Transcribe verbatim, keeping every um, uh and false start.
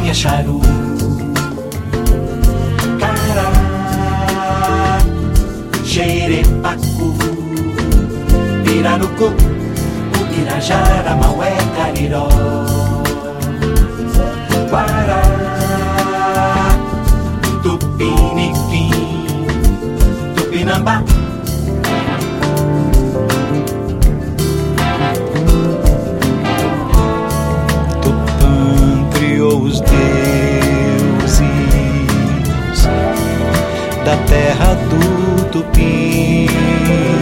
Charu, Cará, Jerepacu, Pirarucu, Ubirajara, Maué, Cariró, Guará, Tupiniquim, Tupinambá, Tupã criou os deuses da terra do Tupi.